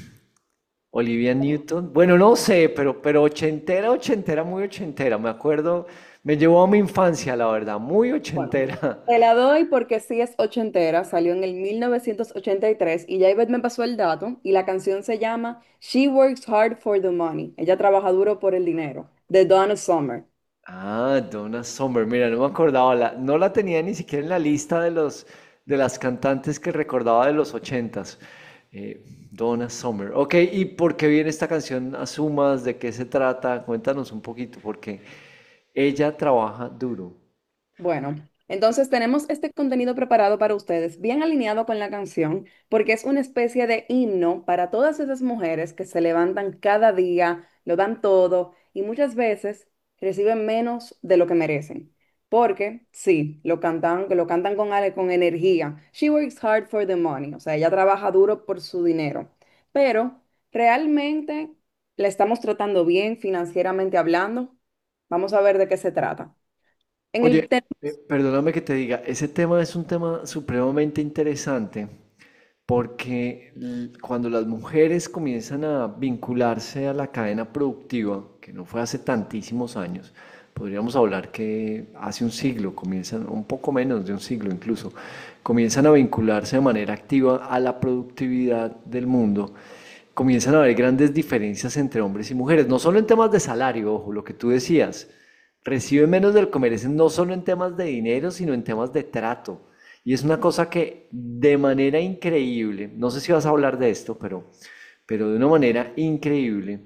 Olivia Newton. Bueno, no sé, pero, pero ochentera, ochentera, muy ochentera. Me acuerdo, me llevó a mi infancia, la verdad, muy Bueno, ochentera. te la doy porque sí es ochentera, salió en el mil novecientos ochenta y tres y ya Ivette me pasó el dato y la canción se llama She Works Hard for the Money. Ella trabaja duro por el dinero, de Donna Summer. Ah, Donna Summer, mira, no me acordaba, la- no la tenía ni siquiera en la lista de los de las cantantes que recordaba de los ochentas. Eh, Donna Summer. Ok, ¿y por qué viene esta canción? Asumas, ¿de qué se trata? Cuéntanos un poquito, porque ella trabaja duro. Bueno, entonces tenemos este contenido preparado para ustedes, bien alineado con la canción, porque es una especie de himno para todas esas mujeres que se levantan cada día, lo dan todo y muchas veces reciben menos de lo que merecen. Porque sí, lo cantan, lo cantan con, ale- con energía. She works hard for the money, o sea, ella trabaja duro por su dinero, pero realmente la estamos tratando bien financieramente hablando. Vamos a ver de qué se trata. En el, Oye, eh, perdóname que te diga, ese tema es un tema supremamente interesante porque l- cuando las mujeres comienzan a vincularse a la cadena productiva, que no fue hace tantísimos años, podríamos hablar que hace un siglo, comienzan, un poco menos de un siglo incluso, comienzan a vincularse de manera activa a la productividad del mundo, comienzan a haber grandes diferencias entre hombres y mujeres, no solo en temas de salario, ojo, lo que tú decías, reciben menos de lo que merecen, no solo en temas de dinero, sino en temas de trato. Y es una cosa que de manera increíble, no sé si vas a hablar de esto, pero, pero de una manera increíble,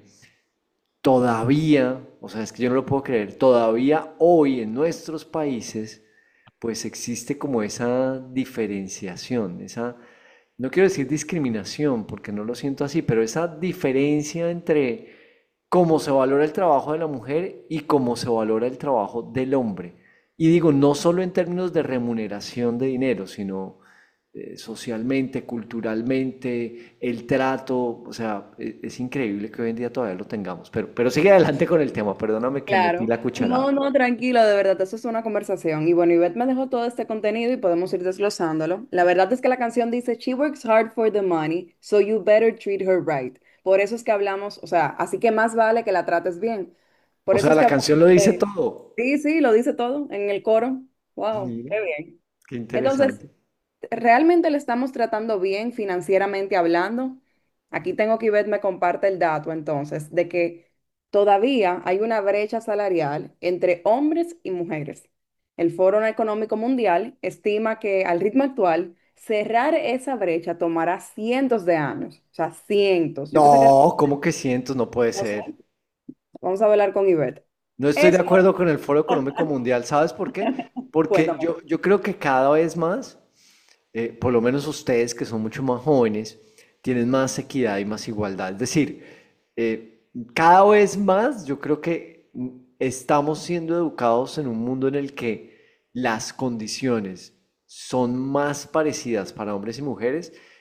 todavía, o sea, es que yo no lo puedo creer, todavía hoy en nuestros países, pues existe como esa diferenciación, esa, no quiero decir discriminación, porque no lo siento así, pero esa diferencia entre cómo se valora el trabajo de la mujer y cómo se valora el trabajo del hombre. Y digo, no solo en términos de remuneración de dinero, sino eh, socialmente, culturalmente, el trato, o sea, e- es increíble que hoy en día todavía lo tengamos. Pero, pero sigue adelante con el tema, perdóname que metí claro. la No, cucharada. no, tranquilo, de verdad, eso es una conversación. Y bueno, Ivette me dejó todo este contenido y podemos ir desglosándolo. La verdad es que la canción dice, She works hard for the money, so you better treat her right. Por eso es que hablamos, o sea, así que más vale que la trates bien. Por O eso sea, es que la hablamos canción lo dice de... todo. Sí, sí, lo dice todo en el coro. Wow, Mira, qué bien. qué Entonces, interesante. ¿realmente le estamos tratando bien financieramente hablando? Aquí tengo que Ivette me comparte el dato entonces de que todavía hay una brecha salarial entre hombres y mujeres. El Foro Económico Mundial estima que al ritmo actual cerrar esa brecha tomará cientos de años, o sea, cientos. Yo pensé que era... No, ¿cómo que cientos? No puede no sé. ser. Vamos a hablar con Ivette. No estoy de Esto, acuerdo con el Foro Económico Mundial. ¿Sabes por qué? Porque cuéntame. yo, yo creo que cada vez más, eh, por lo menos ustedes que son mucho más jóvenes, tienen más equidad y más igualdad. Es decir, eh, cada vez más yo creo que mm, estamos siendo educados en un mundo en el que las condiciones son más parecidas para hombres y mujeres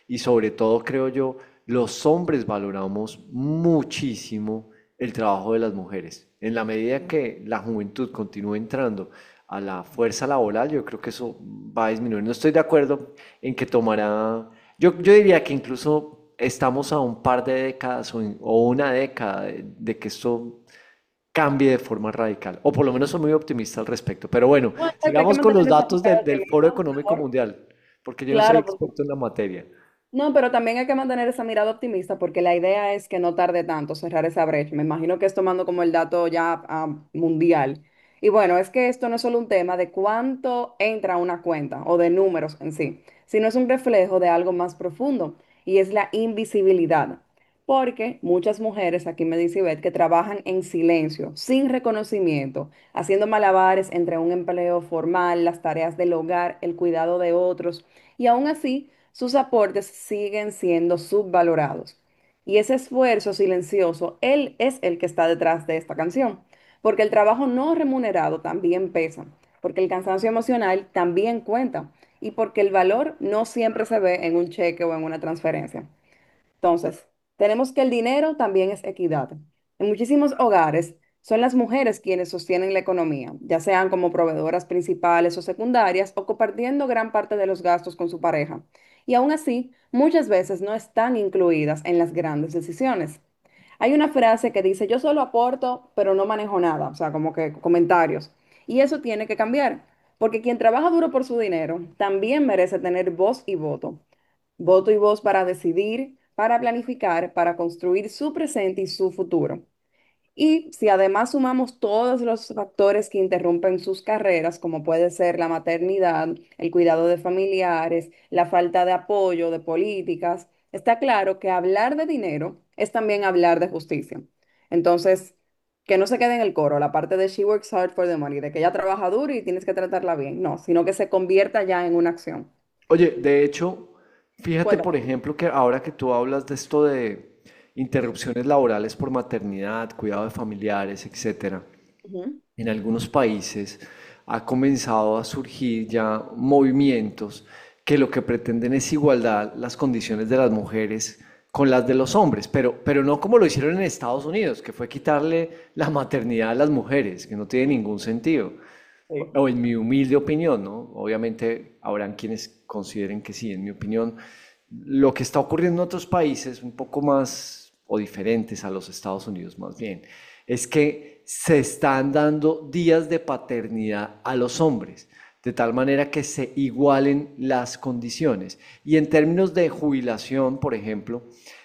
y sobre todo, creo yo, los hombres valoramos muchísimo el trabajo de las mujeres. En la medida que la juventud continúe entrando a la fuerza laboral, yo creo que eso va a disminuir. No estoy de acuerdo en que tomará, yo, yo diría que incluso estamos a un par de décadas o, en- o una década de, de que esto cambie de forma radical, o por lo menos soy muy optimista al respecto. Pero bueno, No, exacto, hay que sigamos con los mantener esa datos mirada del, del Foro optimista, Económico mejor. Mundial, porque yo no soy Claro, por experto en la materia. No, pero también hay que mantener esa mirada optimista porque la idea es que no tarde tanto cerrar esa brecha. Me imagino que es tomando como el dato ya ah, mundial. Y bueno, es que esto no es solo un tema de cuánto entra a una cuenta o de números en sí, sino es un reflejo de algo más profundo y es la invisibilidad. Porque muchas mujeres, aquí me dice Ivette, que trabajan en silencio, sin reconocimiento, haciendo malabares entre un empleo formal, las tareas del hogar, el cuidado de otros, y aún así sus aportes siguen siendo subvalorados. Y ese esfuerzo silencioso, él es el que está detrás de esta canción, porque el trabajo no remunerado también pesa, porque el cansancio emocional también cuenta y porque el valor no siempre se ve en un cheque o en una transferencia. Entonces, tenemos que el dinero también es equidad. En muchísimos hogares son las mujeres quienes sostienen la economía, ya sean como proveedoras principales o secundarias o compartiendo gran parte de los gastos con su pareja. Y aún así, muchas veces no están incluidas en las grandes decisiones. Hay una frase que dice, yo solo aporto, pero no manejo nada, o sea, como que comentarios. Y eso tiene que cambiar, porque quien trabaja duro por su dinero también merece tener voz y voto. Voto y voz para decidir, para planificar, para construir su presente y su futuro. Y si además sumamos todos los factores que interrumpen sus carreras, como puede ser la maternidad, el cuidado de familiares, la falta de apoyo, de políticas, está claro que hablar de dinero es también hablar de justicia. Entonces, que no se quede en el coro la parte de she works hard for the money, de que ella trabaja duro y tienes que tratarla bien, no, sino que se convierta ya en una acción. Oye, de hecho, fíjate, por Cuéntame. ejemplo, que ahora que tú hablas de esto de interrupciones laborales por maternidad, cuidado de familiares, etcétera, Ujú. en algunos países ha comenzado a surgir ya movimientos que lo que pretenden es igualdad las condiciones de las mujeres con las de los hombres, pero, pero no como lo hicieron en Estados Unidos, que fue quitarle la maternidad a las mujeres, que no tiene ningún sentido. O Sí. o en mi humilde opinión, ¿no? Obviamente habrán quienes consideren que sí, en mi opinión, lo que está ocurriendo en otros países un poco más o diferentes a los Estados Unidos más bien, es que se están dando días de paternidad a los hombres, de tal manera que se igualen las condiciones. Y en términos de jubilación, por ejemplo,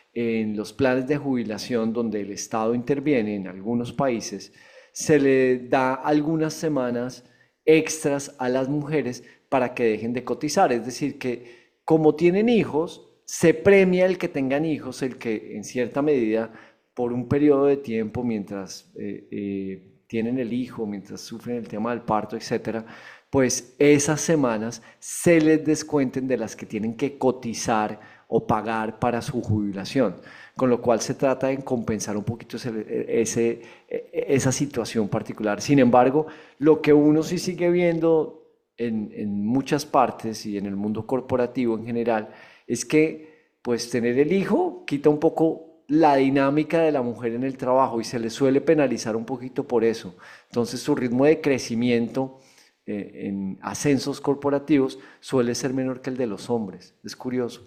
en los planes de jubilación donde el Estado interviene en algunos países, se le da algunas semanas extras a las mujeres para que dejen de cotizar. Es decir, que como tienen hijos, se premia el que tengan hijos, el que en cierta medida, por un periodo de tiempo, mientras eh, eh, tienen el hijo, mientras sufren el tema del parto, etcétera, pues esas semanas se les descuenten de las que tienen que cotizar o pagar para su jubilación, con lo cual se trata de compensar un poquito ese, ese- esa situación particular. Sin embargo, lo que uno sí sigue viendo en, en muchas partes y en el mundo corporativo en general es que pues tener el hijo quita un poco la dinámica de la mujer en el trabajo y se le suele penalizar un poquito por eso. Entonces su ritmo de crecimiento eh, en ascensos corporativos suele ser menor que el de los hombres. Es curioso.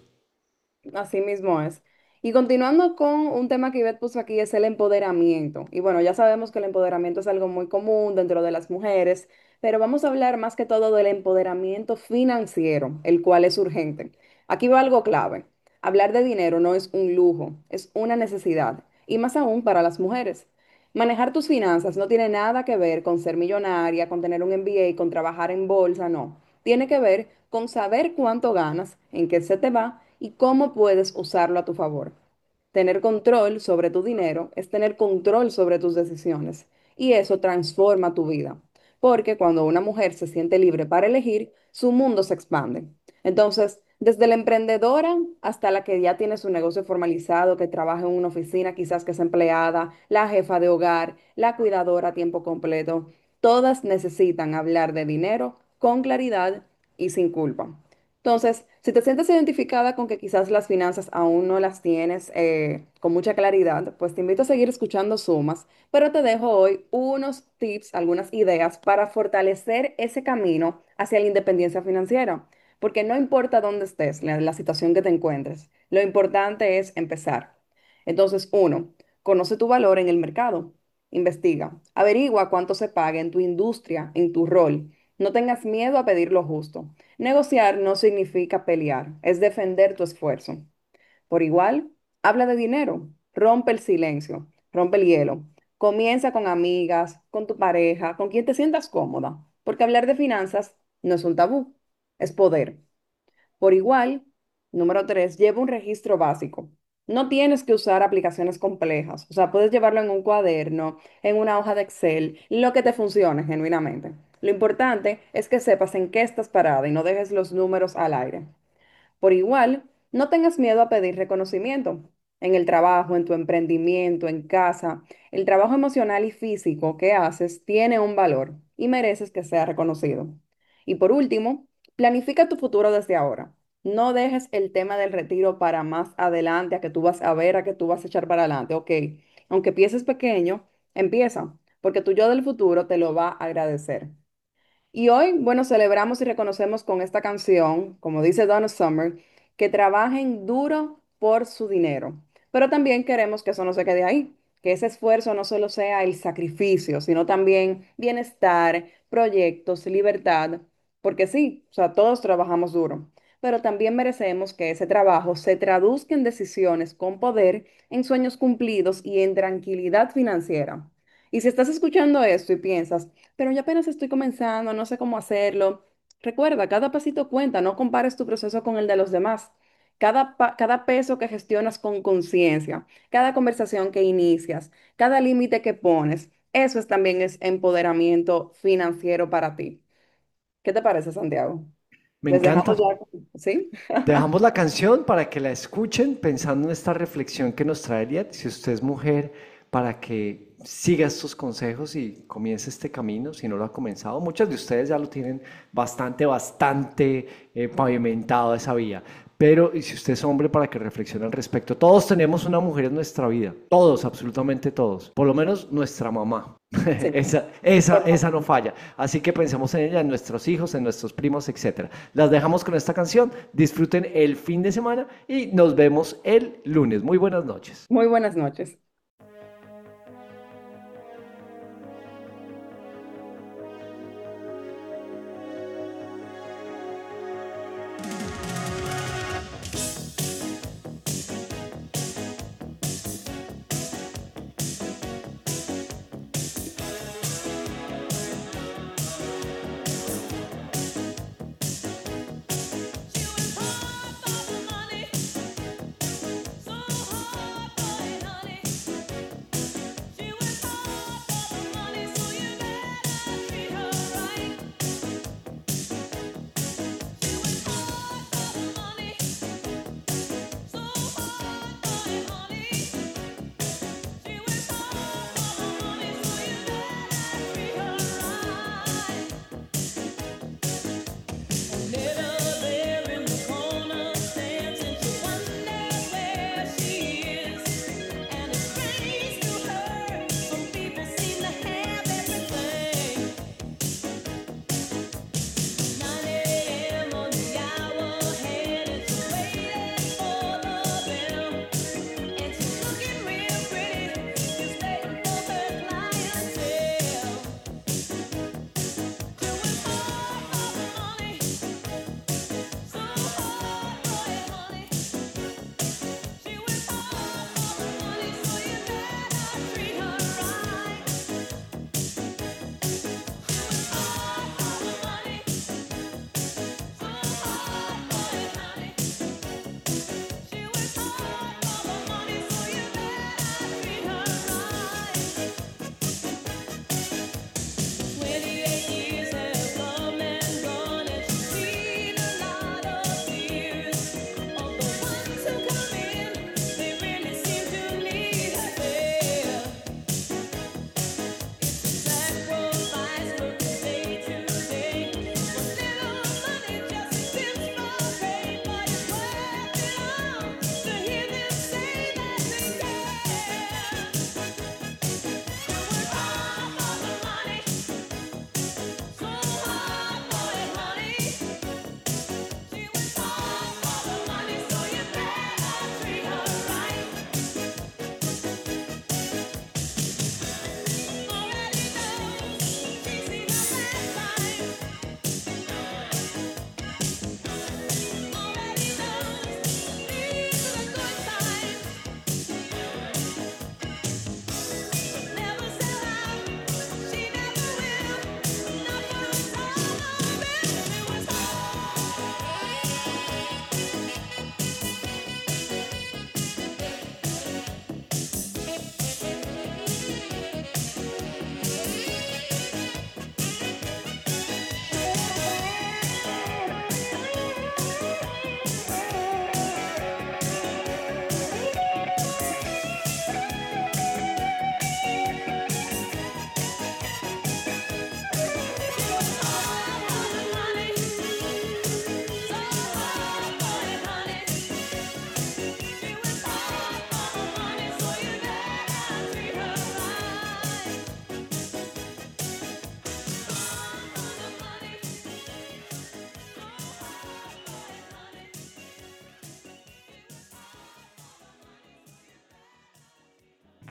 Así mismo es. Y continuando con un tema que Ivette puso aquí, es el empoderamiento. Y bueno, ya sabemos que el empoderamiento es algo muy común dentro de las mujeres, pero vamos a hablar más que todo del empoderamiento financiero, el cual es urgente. Aquí va algo clave. Hablar de dinero no es un lujo, es una necesidad, y más aún para las mujeres. Manejar tus finanzas no tiene nada que ver con ser millonaria, con tener un M B A, con trabajar en bolsa, no. Tiene que ver con saber cuánto ganas, en qué se te va y cómo puedes usarlo a tu favor. Tener control sobre tu dinero es tener control sobre tus decisiones y eso transforma tu vida. Porque cuando una mujer se siente libre para elegir, su mundo se expande. Entonces, desde la emprendedora hasta la que ya tiene su negocio formalizado, que trabaja en una oficina, quizás que es empleada, la jefa de hogar, la cuidadora a tiempo completo, todas necesitan hablar de dinero con claridad y sin culpa. Entonces, si te sientes identificada con que quizás las finanzas aún no las tienes eh, con mucha claridad, pues te invito a seguir escuchando Sumas, pero te dejo hoy unos tips, algunas ideas para fortalecer ese camino hacia la independencia financiera, porque no importa dónde estés, la, la situación que te encuentres, lo importante es empezar. Entonces, uno, conoce tu valor en el mercado, investiga, averigua cuánto se paga en tu industria, en tu rol. No tengas miedo a pedir lo justo. Negociar no significa pelear, es defender tu esfuerzo. Por igual, habla de dinero, rompe el silencio, rompe el hielo. Comienza con amigas, con tu pareja, con quien te sientas cómoda, porque hablar de finanzas no es un tabú, es poder. Por igual, número tres, lleva un registro básico. No tienes que usar aplicaciones complejas, o sea, puedes llevarlo en un cuaderno, en una hoja de Excel, lo que te funcione genuinamente. Lo importante es que sepas en qué estás parada y no dejes los números al aire. Por igual, no tengas miedo a pedir reconocimiento en el trabajo, en tu emprendimiento, en casa. El trabajo emocional y físico que haces tiene un valor y mereces que sea reconocido. Y por último, planifica tu futuro desde ahora. No dejes el tema del retiro para más adelante, a que tú vas a ver, a que tú vas a echar para adelante. Ok, aunque empieces pequeño, empieza, porque tu yo del futuro te lo va a agradecer. Y hoy, bueno, celebramos y reconocemos con esta canción, como dice Donna Summer, que trabajen duro por su dinero. Pero también queremos que eso no se quede ahí, que ese esfuerzo no solo sea el sacrificio, sino también bienestar, proyectos, libertad, porque sí, o sea, todos trabajamos duro, pero también merecemos que ese trabajo se traduzca en decisiones con poder, en sueños cumplidos y en tranquilidad financiera. Y si estás escuchando esto y piensas, pero yo apenas estoy comenzando, no sé cómo hacerlo. Recuerda, cada pasito cuenta, no compares tu proceso con el de los demás. Cada, pa- cada peso que gestionas con conciencia, cada conversación que inicias, cada límite que pones, eso es, también es empoderamiento financiero para ti. ¿Qué te parece, Santiago? Me Les dejamos encanta. ya, ¿sí? Dejamos la canción para que la escuchen pensando en esta reflexión que nos trae Eliat. Si usted es mujer, para que siga estos consejos y comience este camino, si no lo ha comenzado. Muchas de ustedes ya lo tienen bastante, bastante eh, pavimentado esa vía. Pero y si usted es hombre, para que reflexione al respecto. Todos tenemos una mujer en nuestra vida. Todos, absolutamente todos. Por lo menos nuestra mamá. Sí. Esa, esa, esa no falla. Así que pensemos en ella, en nuestros hijos, en nuestros primos, etcétera. Las dejamos con esta canción. Disfruten el fin de semana y nos vemos el lunes. Muy buenas noches. Muy buenas noches. Money, so hard, boy, honey.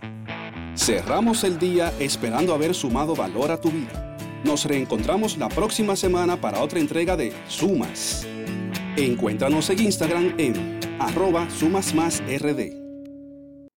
Cerramos el día esperando haber sumado valor a tu vida. Nos reencontramos la próxima semana para otra entrega de Sumas. Encuéntranos en Instagram en arroba sumasmásrd.